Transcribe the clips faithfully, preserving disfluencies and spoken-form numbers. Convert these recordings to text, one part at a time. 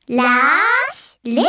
ラッシュレディ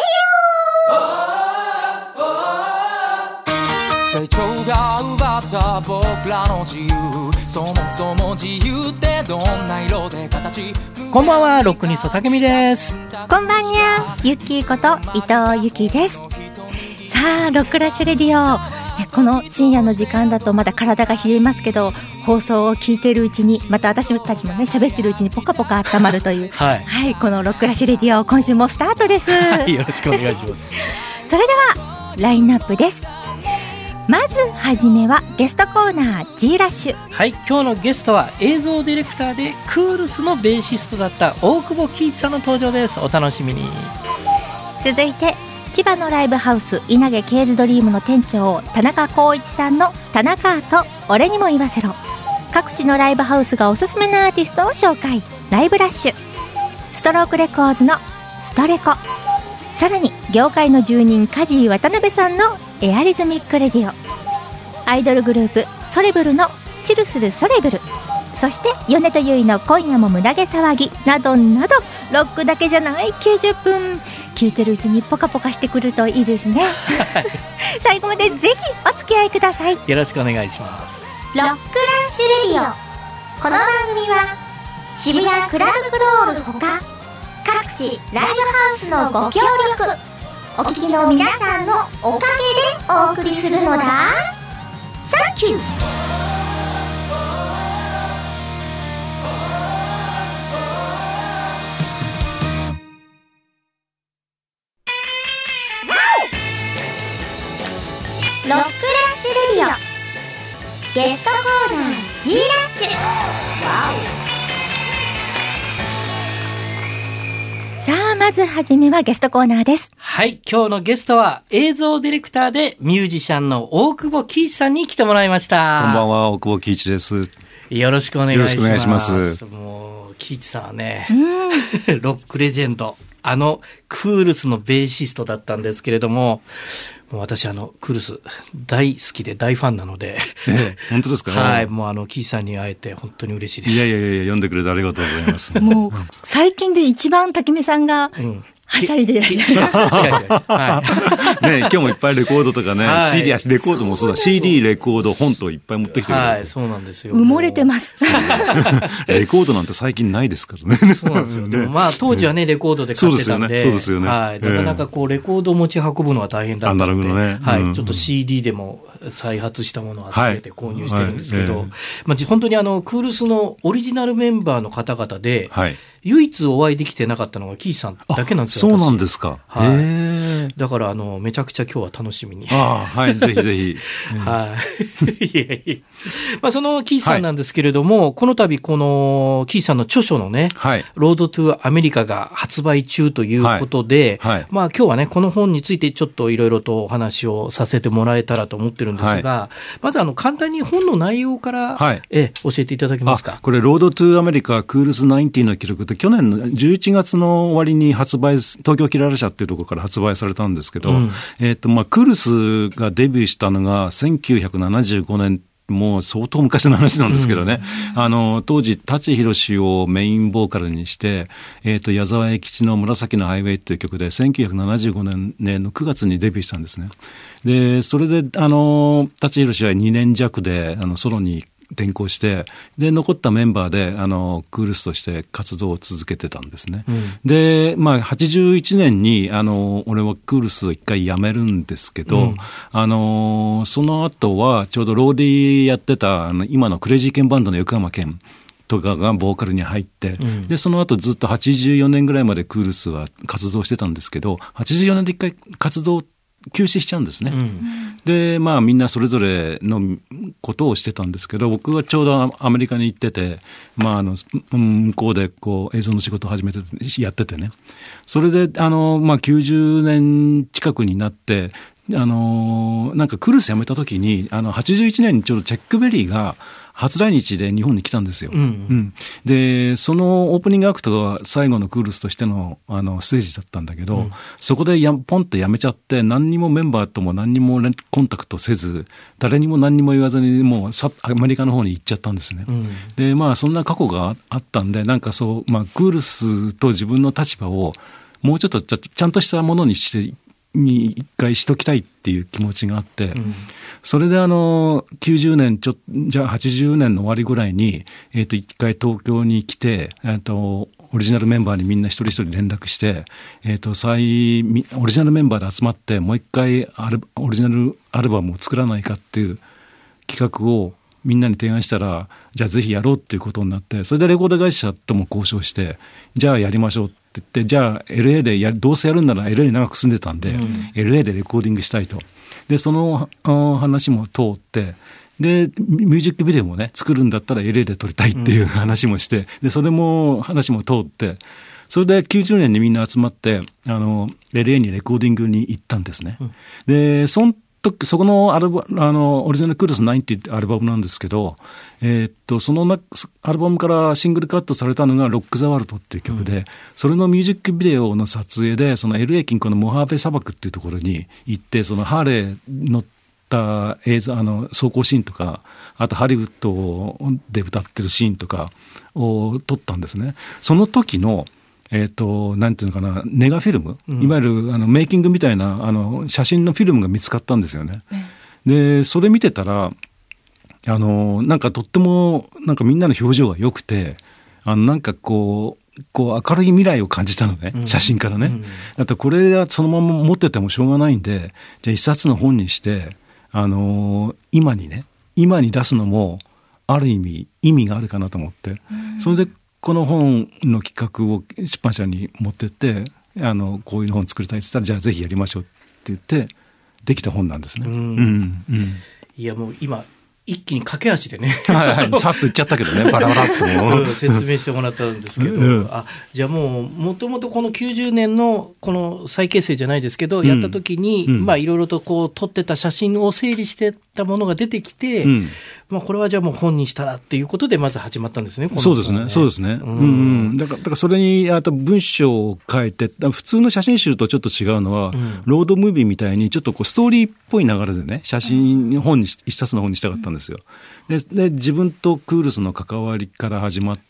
オ。成長が奪った僕らの自由、そもそも自由ってどんな色で形。 こんばんは、ロックニストたけみです。 こんばんにゃ、ゆっきーこと伊藤ゆきです。さあ、ロックラッシュレディオ、この深夜の時間だとまだ体が冷えますけど、放送を聞いているうちに、また私たちもね喋ってるうちにポカポカ温まるというはい、はい、このロックラッシュレディオ、今週もスタートです。 はい、よろしくお願いします。 それではラインナップです。まずはじめはゲストコーナー G ラッシュ。 はい、今日のゲストは映像ディレクターでクールスのベーシストだった大久保喜一さんの登場です。お楽しみに。 続いて千葉のライブハウス稲毛ケーズドリームの店長田中光一さんの田中アート俺にも言わせろ。各地のライブハウスがおすすめのアーティストを紹介、ライブラッシュ。ストロークレコーズのストレコ。さらに業界の住人梶井渡辺さんのエアリズミックレディオ。アイドルグループソレブルのチルするソレブル。そして米と結衣の今夜も胸毛騒ぎなどなど、ロックだけじゃないきゅうじゅっぷん、聞いてるうちにポカポカしてくるといいですね。最後までぜひお付き合いください。 よろしくお願いします。 ロックラッシュレディオ。この番組は渋谷クラブクロールほか各地ライブハウスのご協力、お聞きの皆さんのおかげでお送りするのだ。サンキュー。ロックラッシュレディオ。ゲストコーナー G ラッシュ。 さあ、まずはじめはゲストコーナーです。 はい、今日のゲストは映像ディレクターでミュージシャンの大久保喜一さんに来てもらいました。 こんばんは、大久保喜一です。 よろしくお願いします。 よろしくお願いします。 もう喜一さんはね、ロックレジェンド、あのクールスのベーシストだったんですけれども、もう私あのクールス大好きで大ファンなので、 ええ、本当ですか。 はい、もうあの喜一さんに会えて本当に嬉しいです。 いやいやいや、読んでくれてありがとうございます。 もう最近で一番竹見さんが、うんはしゃいでいらっしゃる。 はいね、今日もいっぱいレコードとかね、はい、シーディー、レコードもそうだ、シーディー、レコード、本といっぱい持ってきてくれる。 はい、そうなんですよ。 埋もれてます。 レコードなんて最近ないですからね。 そうなんですよ。でもまあ当時はね、レコードで買ってたんで、 そうですよね。 はい、なかなかこうレコードを持ち運ぶのは大変だったので、 アナログのね、 はい、うん、ちょっと シーディー でも再発したものを集めて購入してるんですけど、はいはい、まあ本当にあのクールスのオリジナルメンバーの方々で、はい、唯一お会いできてなかったのが喜一さんだけなんですよ。 そうなんですか。 はい、へだからあのめちゃくちゃ今日は楽しみに。 ああ、はい、ぜひぜひ。 はい。いやいや。まあその喜一さんなんですけれども、はい、この度この喜一さんの著書のね、はい、ロードトゥアメリカが発売中ということで、はいはい、まあ今日はねこの本についてちょっといろいろとお話をさせてもらえたらと思ってるんですが、はい、まずあの簡単に本の内容から、はい、え教えていただけますか。 これロードトゥアメリカクールスナインティの記録って去年のじゅういちがつの終わりに発売、東京キララ社っていうところから発売されたんですけど、うん、えっとまあクールスがデビューしたのがせんきゅうひゃくななじゅうごねん、もう相当昔の話なんですけどね、うん、あの当時舘ひろしをメインボーカルにして、えっと矢沢永吉の紫のハイウェイっていう曲でせんきゅうひゃくななじゅうごねんのくがつにデビューしたんですね。でそれであの舘ひろしはにねん弱であのソロに転向して、で残ったメンバーであのクールスとして活動を続けてたんですね、うん、でまあはちじゅういちねんにあの俺はクールスを一回辞めるんですけど、うん、あのその後はちょうどローディーやってたあの今のクレイジーケンバンドの横山健とかがボーカルに入って、うん、でその後ずっとはちじゅうよねんぐらいまでクールスは活動してたんですけど、はちじゅうよねんで一回活動休止しちゃうんですね、うん、でまあみんなそれぞれのことをしてたんですけど、僕はちょうどアメリカに行ってて、まああの向こうでこう映像の仕事を始めてやっててね、それであのまあきゅうじゅうねん近くになって、あのなんかクールス辞めた時にあのはちじゅういちねんにちょうどチェックベリーが初来日で日本に来たんですよ、うんうん、でそのオープニングアクトが最後のクールスとしての、あのステージだったんだけど、うん、そこでやポンってやめちゃって、何にもメンバーとも何にもコンタクトせず、誰にも何にも言わずにもうさアメリカの方に行っちゃったんですね、うん、でまあそんな過去があったんで、なんかそう、まあ、クールスと自分の立場をもうちょっとちゃんとしたものにしてに一回しときたいっていう気持ちがあって、うん、それであのきゅうじゅうねんちょじゃあはちじゅうねんの終わりぐらいに、えー、と一回東京に来て、えー、とオリジナルメンバーにみんな一人一人連絡して、えー、と再オリジナルメンバーで集まってもう一回アルオリジナルアルバムを作らないかっていう企画をみんなに提案したら、じゃあぜひやろうっていうことになって、それでレコード会社とも交渉して、じゃあやりましょうって言って、じゃあ エルエー でやどうせやるんなら エルエー に長く住んでたんで、うん、エルエー でレコーディングしたいと。でその話も通って、でミュージックビデオもね作るんだったら エルエー で撮りたいっていう話もして、うん、でそれも話も通って、それできゅうじゅうねんにみんな集まってあの エルエー にレコーディングに行ったんですね。うん、でそのそこのアルバあのオリジナルクールスナインティってアルバムなんですけど、えー、っとそのなアルバムからシングルカットされたのがロック・ザ・ワールドっていう曲で、うん、それのミュージックビデオの撮影でその エルエー 近郊のモハーベ砂漠っていうところに行って、そのハーレー乗った映像あの走行シーンとか、あとハリウッドで歌ってるシーンとかを撮ったんですね。その時のえーと、なんていうのかな、ネガフィルム、うん、いわゆるあのメイキングみたいなあの写真のフィルムが見つかったんですよね。うん、でそれ見てたらあのなんかとってもなんかみんなの表情が良くて、あのなんかこうこう明るい未来を感じたのね、うん、写真からね。うん、だってこれはそのまま持っててもしょうがないんで、じゃあ一冊の本にしてあの今にね今に出すのもある意味意味があるかなと思って、うん、それでこの本の企画を出版社に持ってってあのこういう本作りたいって言ったら、じゃあぜひやりましょうって言ってできた本なんですね。うんうんうん、いやもう今一気に駆け足でねはい、はい、さっと言っちゃったけどねバラバラっと説明してもらったんですけど、うん、あじゃあもうもともとこのきゅうじゅうねんのこの再結成じゃないですけど、うん、やった時に、うん、まあいろいろとこう撮ってた写真を整理してたものが出てきて、うん、まあこれはじゃあもう本にしたらっていうことでまず始まったんですね。このねそうですねそうですね、うんうん、だからだからそれにあと文章を書いて、普通の写真集とちょっと違うのは、うん、ロードムービーみたいにちょっとこうストーリーっぽい流れでね写真本に一冊の本にしたかったんですよ。でで自分とクールスの関わりから始まって、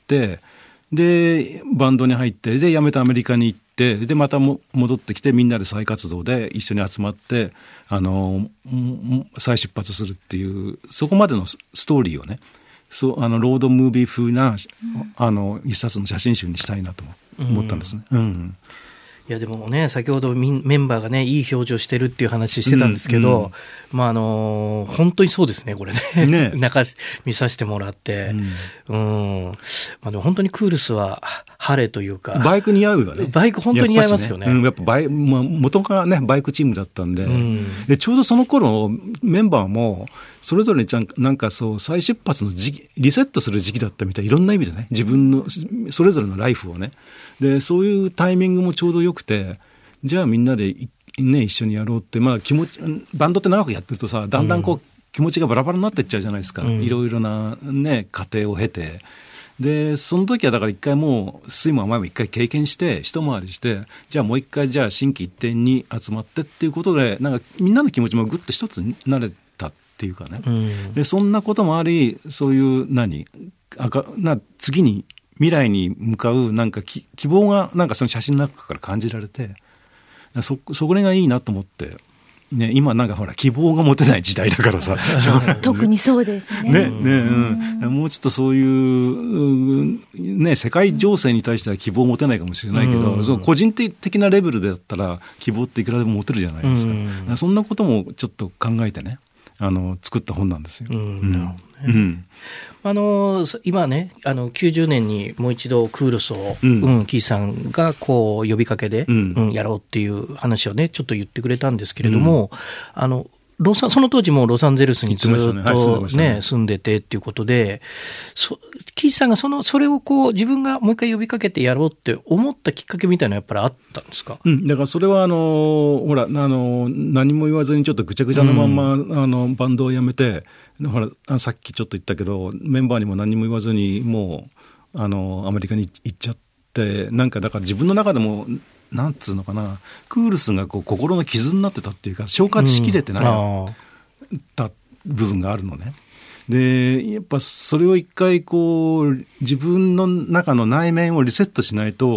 でバンドに入って、で辞めてアメリカに行って、でまたも戻ってきてみんなで再活動で一緒に集まってあの再出発するっていう、そこまでのストーリーをね、そうあのロードムービー風なあの一冊の写真集にしたいなと思ったんですね。うんうんいやでもね、先ほどメンバーがねいい表情してるっていう話してたんですけど、うんうん、まああの本当にそうですねこれねね中見させてもらって、うん、うんまあ、でも本当にクールスは晴れというかバイク似合うよね。 バイク本当に似合いますよね。 やっぱ、ねうん、やっぱバイ、まあ、元からねバイクチームだったんで、うん、でちょうどその頃メンバーもそれぞれにちゃんなんかそう再出発の時期リセットする時期だったみたい、いろんな意味でね自分のそれぞれのライフをね、でそういうタイミングもちょうどよくて、じゃあみんなで、ね、一緒にやろうって、まあ、気持ちバンドって長くやってるとさ、だんだんこう、うん、気持ちがバラバラになっていっちゃうじゃないですか、うん、いろいろな、ね、過程を経て、でその時はだから一回もう酸いも甘いも一回経験して一回りして、じゃあもう一回じゃあ心機一転に集まってっていうことで、なんかみんなの気持ちもぐっと一つになれたっていうかね、うん、でそんなこともあり、そういう何あかな次に未来に向かうなんか希望がなんかその写真の中から感じられて、そそこがいいなと思って、ね、今なんかほら希望が持てない時代だからさ特にそうですね。 ねね、うん、もうちょっとそういう、ね、世界情勢に対しては希望を持てないかもしれないけど、うん、その個人的なレベルでだったら希望っていくらでも持てるじゃないですか。うん、かそんなこともちょっと考えてね、あの作った本なんですよ。うんうんなるほどね。うんあの今ねあのきゅうじゅうねんにもう一度クールスを、うんうん、キーさんがこう呼びかけで、うんうん、やろうっていう話をねちょっと言ってくれたんですけれども、うん、あのロサその当時もロサンゼルスにずっと、ねはい 住, んねね、住んでてっていうことで、そキーさんがそのそれをこう自分がもう一回呼びかけてやろうって思ったきっかけみたいなのやっぱりあったんですか？ うん、だからそれはあのほらあの何も言わずにちょっとぐちゃぐちゃなまんま、うん、あのバンドを辞めて、ほらさっきちょっと言ったけどメンバーにも何も言わずにもうあのアメリカに行っちゃって、なんかだから自分の中でもなんつうのかな、クールスがこう心の傷になってたっていうか消化しきれてない、うん、た部分があるのね。でやっぱそれを一回こう自分の中の内面をリセットしないと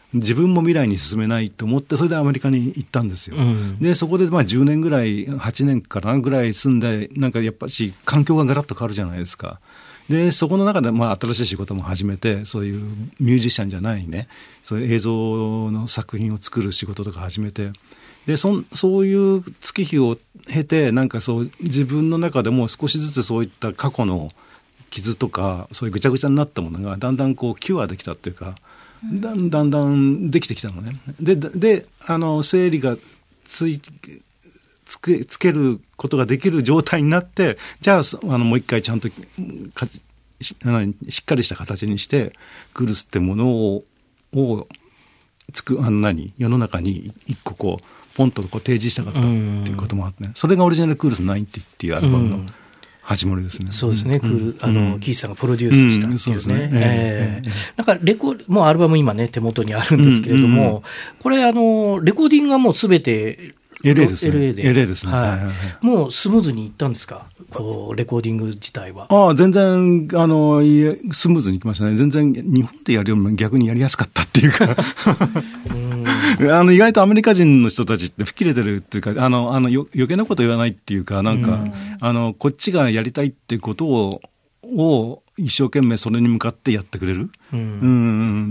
自分も未来に進めないと思って、それでアメリカに行ったんですよ。うん、でそこでまあじゅうねんぐらい、はちねんかなぐらい住んで、なんかやっぱり環境がガラッと変わるじゃないですか。でそこの中でまあ新しい仕事も始めて、そういうミュージシャンじゃないね、そういう映像の作品を作る仕事とか始めて、で そ, そういう月日を経て、なんかそう自分の中でも少しずつそういった過去の傷とか、そういうぐちゃぐちゃになったものがだんだんこうキュアできたっていうか、だんだんだんできてきたのね。で、であの整理がついつけ、つけることができる状態になって、じゃあ、あのもう一回ちゃんとか し, しっかりした形にしてクールスってものををつくあの何世の中に一個こうポンとこう提示したかったっていうこともあって、ね、それがオリジナルクールスナインティっていうアルバムの始まりですね。 うん、そうですね、うん、クールあの、うん、キースさんがプロデュースしたっていうね。うん、そうですね。えーえー、だからレコもうアルバム今ね手元にあるんですけれども、うんうんうん、これあのレコーディングがもうすべてエルエー ですね。エルエーで。 エルエー ですね。 はいはいはい、もうスムーズにいったんですか、こうレコーディング自体は。 ああ、全然あのスムーズにいきましたね。全然日本でやるよりも逆にやりやすかったっていうかうんあの意外とアメリカ人の人たちって吹っ切れてるっていうか、あのあのよ余計なこと言わないっていうか、なんか、うん、あのこっちがやりたいっていうことをを一生懸命それに向かってやってくれる、うんうん、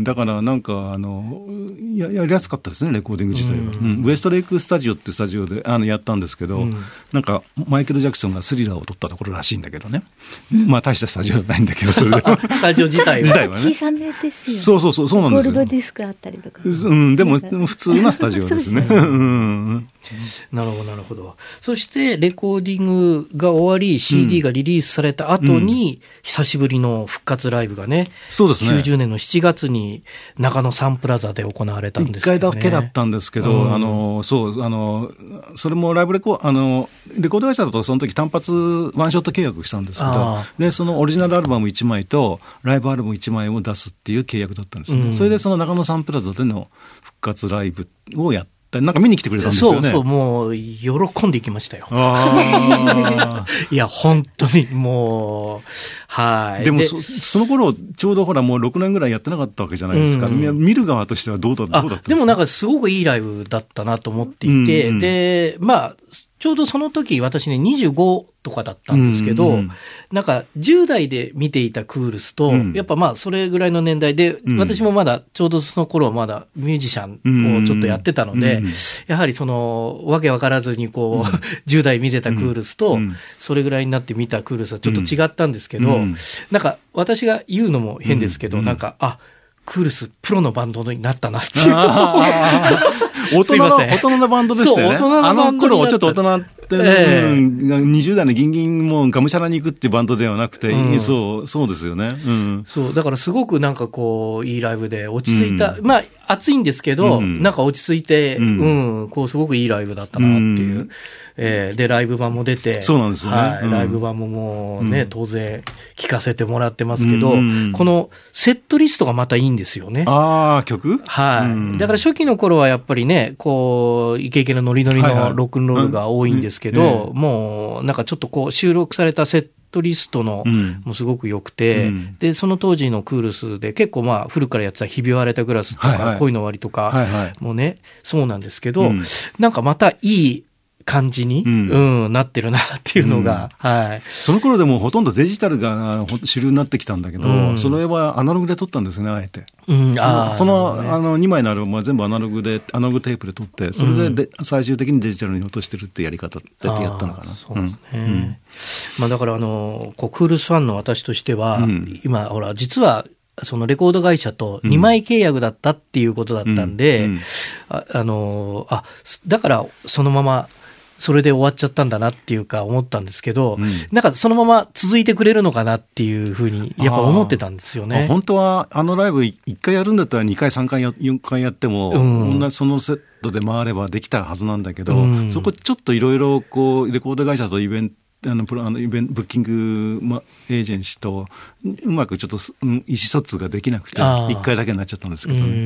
だからなんかあの や, やりやすかったですね、レコーディング自体は、うんうん、ウエストレイクスタジオっていうスタジオであのやったんですけど、うん、なんかマイケル・ジャクソンがスリラーを撮ったところらしいんだけどね、うん、まあ大したスタジオじゃないんだけど、それでスタジオ自体は自体は、ね、小さめですよ。 そうそうそう、そうなんですよ。 ゴールドディスクあったりとか、 うん、でも普通なスタジオですねそうですねうん、 なるほどなるほど。そしてレコーディングが終わり シーディー がリリースされた後に、うん、久しぶりの復活ライブがね、 そうですね、 きゅうじゅうねんのしちがつに中野サンプラザで行われたんですけどね。いっかいだけだったんですけど、うん、あのそうあのそれもライブレコあのレコード会社だとその時単発ワンショット契約したんですけど、でそのオリジナルアルバムいちまいとライブアルバムいちまいを出すっていう契約だったんですね、うん、それでその中野サンプラザでの復活ライブをやってなんか見に来てくれたんですよね。 そうそう、もう喜んでいきましたよ。あいや本当にもうはい。 でも そ, その頃ちょうどほらもうろくねんぐらいやってなかったわけじゃないですか、うん、見る側としてはどうだどうだったんですか。 でもなんかすごくいいライブだったなと思っていて、うんうん、でまあちょうどその時私ねにじゅうごとかだったんですけど、うんうん、なんかじゅう代で見ていたクールスと、うん、やっぱまあそれぐらいの年代で、うん、私もまだちょうどその頃はまだミュージシャンをちょっとやってたので、うんうん、やはりそのわけわからずにこう、うん、じゅう代見てたクールスと、うん、それぐらいになって見たクールスはちょっと違ったんですけど、うん、なんか私が言うのも変ですけど、うん、なんかあクールスプロのバンドになったなっていう大人の大人のバンドでしたよね。 そう大人のバンドあの頃ちょっと大人って、えー、にじゅう代のギンギンもがむしゃらに行くっていうバンドではなくて、うん、そうそうですよね、うん、 そうだからすごくなんかこういいライブで落ち着いた、うん、まあ暑いんですけど、うん、なんか落ち着いて、うんうん、こうすごくいいライブだったなっていう、うんえー、でライブ版も出て、 そうなんですよね、 はいうん、 ライブ版ももうね、うん、当然聴かせてもらってますけど、うん、このセットリストがまたいいんですよね。 ああ曲、 はい、うん、だから初期の頃はやっぱりねこうイケイケなノリノリのロックンロールが多いんですけど、はいはいうん、もうなんかちょっとこう収録されたセットリストのもすごく良くて、うん、でその当時のクールスで結構まあ古からやってたひび割れたグラスとか、はいはい、恋の終わりとかもね、はいはい、そうなんですけど、うん、なんかまたいい感じに、うんうん、なってるなっていうのが、うんはい、 その頃でもほとんどデジタルが主流になってきたんだけど、うん、それはアナログで撮ったんですね、あえて、うん、その、その、ね、あのにまいのアルバムは全部アナログでアナログテープで撮ってそれ で, で、うん、最終的にデジタルに落としてるってやり方ってやったのかな。そうね、うんうんまあ、だからあのこうクールスファンの私としては、うん、今ほら実はそのレコード会社とにまい契約だったっていうことだったんで、うんうん、あ, あのあだからそのままそれで終わっちゃったんだなっていうか思ったんですけど、うん、なんかそのまま続いてくれるのかなっていうふうにやっぱ思ってたんですよね。 本当はあのライブいっかいやるんだったらにかいさんかいよんかいやっても、うん、同じそのセットで回ればできたはずなんだけど、うん、そこちょっといろいろこうレコード会社とイベントあのプロあのイベントブッキング、ま、エージェンシーとうまくちょっと、うん、意思疎通ができなくていっかいだけになっちゃったんですけど、ね、うん、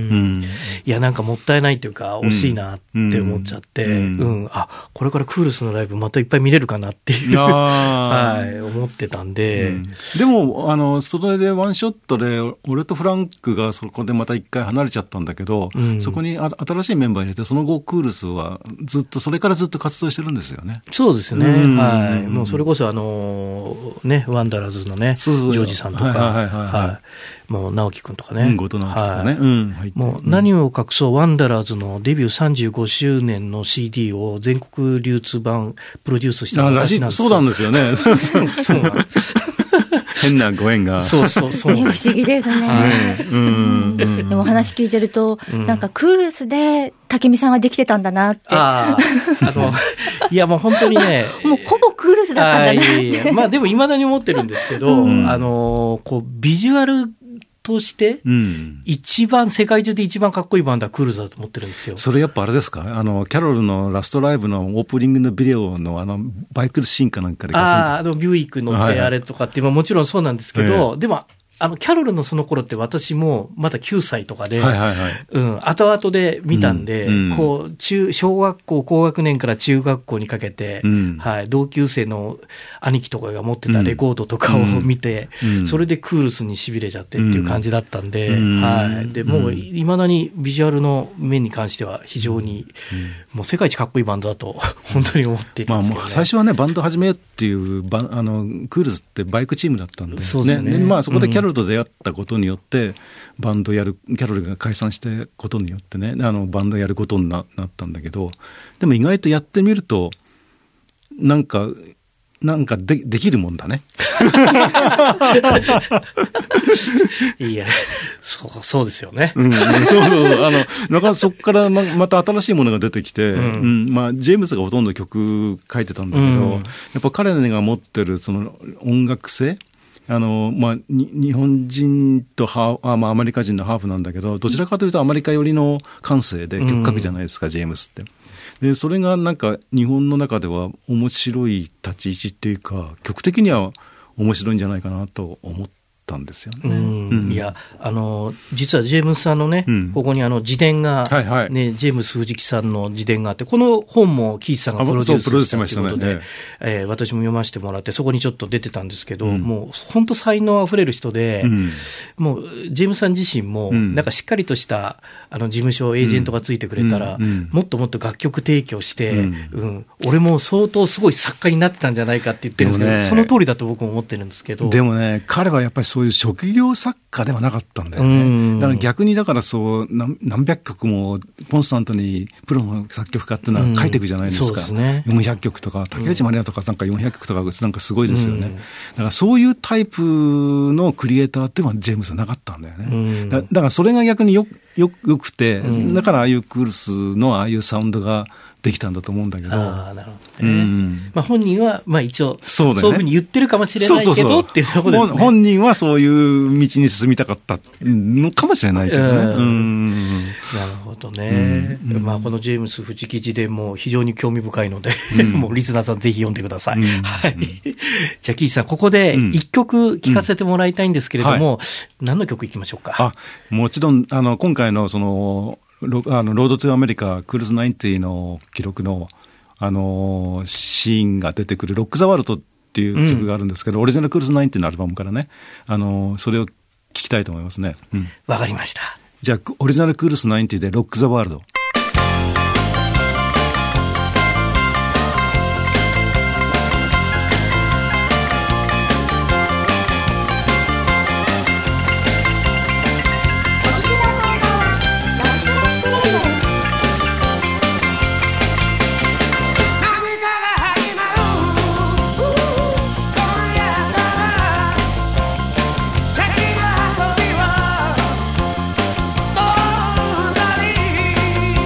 いやなんかもったいないというか惜しいなって思っちゃって、うんうんうん、あこれからクールスのライブまたいっぱい見れるかなっていうはい、思ってたんで、うん、 でもあのそれでワンショットで俺とフランクがそこでまたいっかい離れちゃったんだけど、うん、そこにあ新しいメンバー入れてその後クールスはずっとそれからずっと活動してるんですよね。 そうですね、うん、はい、もうそれこそあのねワンダラーズのねジョージさんとか、はいはいはいはい、もう直樹くんとかね、うん、 後藤直樹とかね、はいうん、 もう何を隠そうワンダラーズのデビューさんじゅうごしゅうねんの シーディー を全国流通版プロデュースした私なんですよ。 そうなんですよねそうなん変なご縁がそうそうそう、 ね、不思議ですね、はい、うんでも話聞いてると、うん、なんかクールスで武見さんはできてたんだなって。ああのいやもう本当にねもうほぼクールスだったんだなって。いやいやまあでも未だに思ってるんですけど、うん、あのこうビジュアルとして、うん、一番世界中で一番かっこいいバンドはクールズだと思ってるんですよ。 それやっぱあれですか、あのキャロルのラストライブのオープニングのビデオのあのバイクシーンかなんかであああのビューイック乗ってあれとかっていうのはもちろんそうなんですけど、はい、でもあのキャロルのその頃って私もまだきゅうさいとかで、はいはいはいうん、後々で見たんで、うんうん、こう中小学校高学年から中学校にかけて、うんはい、同級生の兄貴とかが持ってたレコードとかを見て、うんうん、それでクールスにしびれちゃってっていう感じだったんで、うんはい、でもういまだにビジュアルの面に関しては非常に、うん、もう世界一かっこいいバンドだと本当に思っているんですけどね。まあ、もう最初はねバンド始めようっていうバあのクールスってバイクチームだったんで、 そうですね。 ねでまあ、そこでキャロルと出会ったことによって、うん、バンドやるキャロルが解散してことによってねあのバンドやることに な, なったんだけど、でも意外とやってみるとなんかなんか で, できるもんだねいやそうそうですよね、 うん、そうあのなんかそこからま, また新しいものが出てきて、うんうんまあ、ジェームスがほとんど曲書いてたんだけど、うん、やっぱ彼が持ってるその音楽性あのまあ、日本人とハあ、まあ、アメリカ人のハーフなんだけどどちらかというとアメリカ寄りの感性で曲書くじゃないですか、うん、ジェームスって。でそれがなんか日本の中では面白い立ち位置っていうか曲的には面白いんじゃないかなと思ったんですよね。 うんうん、いやあの実はジェームスさんのね、うん、ここにあの自伝が、ねはいはい、ジェームス藤木さんの自伝があってこの本もキースさんがプロデュースしたということで、ねえー、私も読ませてもらってそこにちょっと出てたんですけど、うん、もう本当才能あふれる人で、うん、もうジェームスさん自身も、うん、なんかしっかりとしたあの事務所エージェントがついてくれたら、うんうん、もっともっと楽曲提供して、うんうん、俺も相当すごい作家になってたんじゃないかって言ってるんですけど、ね、その通りだと僕も思ってるんですけど、 でもね彼はやっぱりそういう職業作家ではなかったんだよね。だから逆にだからそう 何, 何百曲もコンスタントにプロの作曲家っていうのは書いていくじゃないですか、うん、そうですね、よんひゃくきょくとか竹内まりやとかなんかよんひゃくきょくとかなんかすごいですよね、うん、だからそういうタイプのクリエイターっていうのはジェームスはなかったんだよね、うん、だ, だからそれが逆によ, よ, よくて、うん、だからああいうクールスのああいうサウンドができたんだと思うんだけど、 あなるほどね、うんまあ、本人はまあ一応そう、ね、そういうふうに言ってるかもしれないけどそうそうそうっていうところですね。 本人はそういう道に進みたかったのかもしれないけどね、うんうん、 なるほどね、うんまあ、このジェームス藤木自伝も非常に興味深いので、うん、もうリスナーさんぜひ読んでください、うんはい、じゃあキースさんここで一曲聴かせてもらいたいんですけれども、うんはい、何の曲いきましょうか。 あもちろんあの今回のそのロ, あのロードトゥアメリカクールズナインティの記録の、あのー、シーンが出てくるロックザワールドっていう曲があるんですけど、うん、オリジナルクールズナインティのアルバムからね、あのー、それを聞きたいと思いますね。 わ、うん、かりました。 じゃあオリジナルクールズナインティでロックザワールド。 「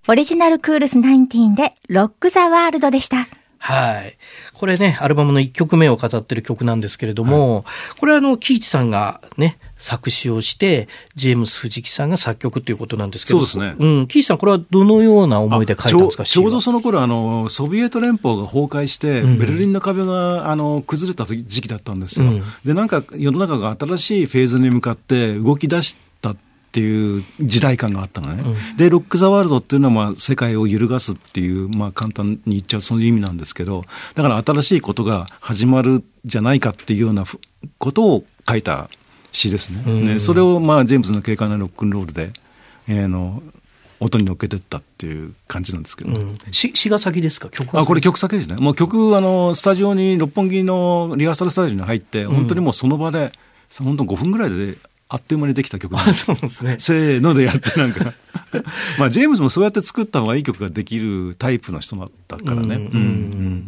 オリジナルクールスナインティーンでロックザワールドでした。 はい。これね、アルバムのいっきょくめを語ってる曲なんですけれども、はい、これはあの、キイチさんがね、作詞をして、ジェームス藤木さんが作曲ということなんですけど。 そうですね。 うん。キイチさん、これはどのような思いで書いたんですか？ ちょうどその頃、あの、ソビエト連邦が崩壊して、うん、ベルリンの壁が、あの、崩れた時期だったんですよ。うん、で、なんか、世の中が新しいフェーズに向かって動き出したっていう時代感があったのね。うん、で、ロック・ザ・ワールドっていうのは、まあ、世界を揺るがすっていう、まあ、簡単に言っちゃうそういう意味なんですけど、だから新しいことが始まるじゃないかっていうようなことを書いた詩ですね。うん、ね、それを、まあ、ジェームズの軽快なロックンロールで、えー、の音に乗っけてったっていう感じなんですけど、ね、うん、 詩, 詩が先ですか？曲は先ですか？ あ、これ曲先ですね。もう曲、あの、スタジオに、六本木のリハーサルスタジオに入って、本当にもうその場で、うん、本当ごふんぐらいで、あっという間にできた曲なんです。 あ、そうですね。 せーのでやってなんか。まあ、ジェームズもそうやって作った方がいい曲ができるタイプの人だったからね。うんうんうん、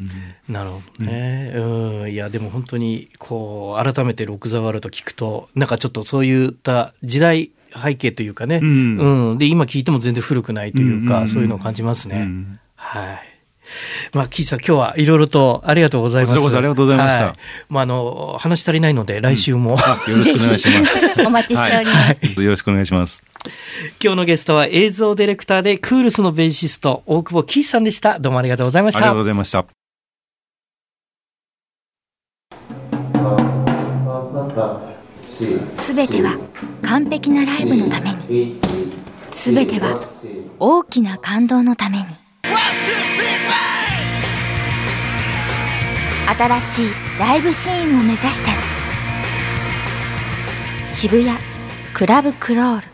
なるほどね。うん、うん、いや、でも本当に、こう、改めてロック・ザ・ワールド聞くと、なんかちょっとそういった時代背景というかね、うん、うん、で、今聞いても全然古くないというか、うんうんうん、そういうのを感じますね。うん、はい。まあ、キイさん、今日はいろいろとありがとうございます。 こちらこそありがとうございました。はい、 まあ、あの、話足りないので、来週も、うん、 あ、よろしくお願いします。 お待ちしております、はい。 よろしくお願いします。 今日のゲストは映像ディレクターでクールスのベーシスト、大久保キイさんでした。どうもありがとうございました。 ありがとうございました。 すべては完璧なライブのために、すべては大きな感動のために。新しいライブシーンを目指して渋谷クラブクロール。